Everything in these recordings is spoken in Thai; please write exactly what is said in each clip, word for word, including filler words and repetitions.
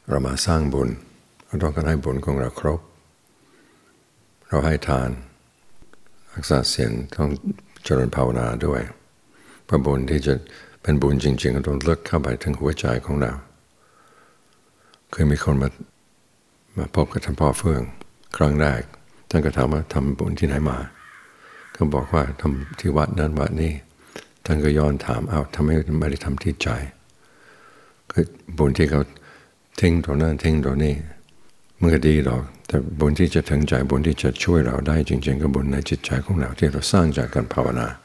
เรามาสร้างบุญเราต้องการให้บุญของเราครบเราให้ทานรักษาศีลต้องเจริญภาวนาด้วยเพราะบุญที่จะเป็นบุญจริงๆก็ต้องลึกเข้าไปถึงหัวใจของเราเคยมีคนมามาพบกับท่านพ่อเฟื่องครั้งแรกท่านก็ถามว่าทำบุญที่ไหนมาก็บอกว่าทำที่วัดนั้นวัดนี้ท่านก็ย้อนถามเอาทำไมไม่ได้ทำที่ใจคือบุญที่เขาทิ้งตรงนั้นทิ้งตรงนี้มันก็ดีหรอกแต่บุญที่จะถึงใจบุญที่จะช่วยเราได้จริงๆก็บุญในจิตใจของเราที่เราสร้างจากการภาวนา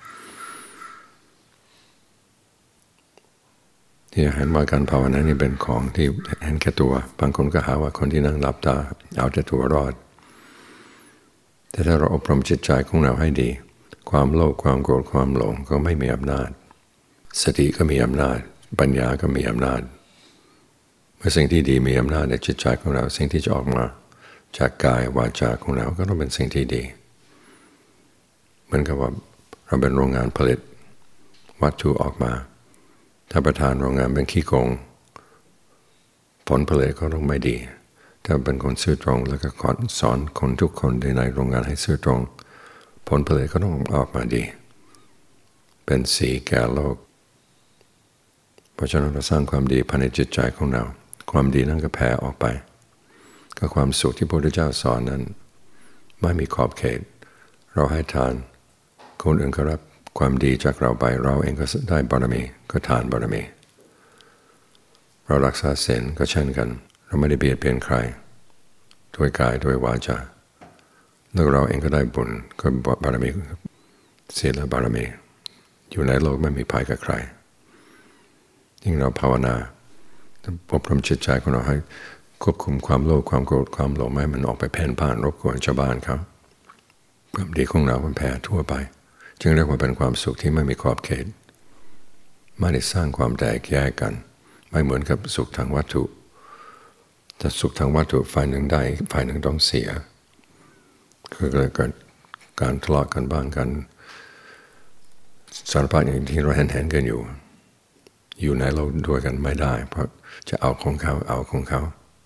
ที่เห็นว่าการภาวนานี่เป็นของที่เห็นแก่ตัวบางคนก็หาว่าคนที่นั่งหลับตาเอาแต่ตัวรอดแต่ถ้าเราอบรมจิตใจของเราให้ดีความโลภความโกรธความหลงก็ไม่มีอำนาจสติก็มีอำนาจปัญญาก็มีอำนาจเมื่อสิ่งที่ดีมีอำนาจในจิตใจของเราสิ่งที่จะออกมาจากกายวาจาของเราก็ต้องเป็นสิ่งที่ดีเหมือนกับว่าเราเป็นโรงงานผลิตวัตถุออกมาถ้าประธานโรงงานเป็นขี้โกงผลผลิตก็ต้องไม่ดีถ้าเป็นคนซื่อตรงแล้วก็สอนคนทุกคนในโรงงานให้ซื่อตรงผลผลิตก็ต้องออกมาดีเป็นสีแก่โลกเพราะฉะนั้นเราสร้างความดีภายในจิตใจของเราความดีนั้นก็แผ่ออกไปก็ความสุขที่พระพุทธเจ้าสอนนั้นไม่มีขอบเขตเราให้ทานคนอื่นก็รับความดีจากเราไปเราเองก็ได้บารมีก็ทานบารมีเรารักษาศีลก็เช่นกันเราไม่ได้เบียดเบียนใครด้วยกายด้วยวาจาแล้วเราเองก็ได้บุญก็บารมีศีลและบารมีอยู่ในโลกไม่มีภัยกับใครยิ่งเราภาวนาอบรมจิตใจของเราให้ควบคุมความโลภความโกรธความหลงไม่ให้มันออกไปเพ่นพ่านรบกวนชาวบ้านเขาความดีของเรามันแผ่ทั่วไปจึงเรียกว่าเป็นความสุขที่ไม่มีขอบเขตไม่ได้สร้างความแตกแยกกันไม่เหมือนกับสุขทางวัตถุแต่สุขทางวัตถุฝ่ายหนึ่งได้ฝ่ายหนึ่งต้องเสียก็เกิดการทะเลาะกันบ้างกันสารพัดอย่างที่เราเห็นเห็นกันอยู่อยู่ในโลกด้วยกันไม่ได้เพราะจะเอาของเขาเอาของเขา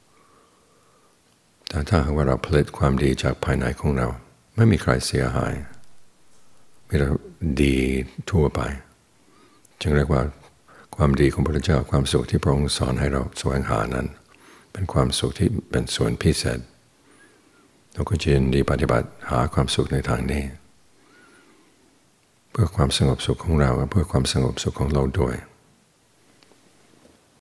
แต่ถ้าหากว่าเราผลิตความดีจากภายในของเราไม่มีใครเสียหายมีแต่ดีทั่วไปจึงเรียกว่าความดีของพระพุทธเจ้าความสุขที่พระองค์สอนให้เราแสวงหานั้นเป็นความสุขที่เป็นส่วนพิเศษเราก็จะยินดีปฏิบัติหาความสุขในทางนี้เพื่อความสงบสุขของเราและเพื่อความสงบสุขของโลกด้วย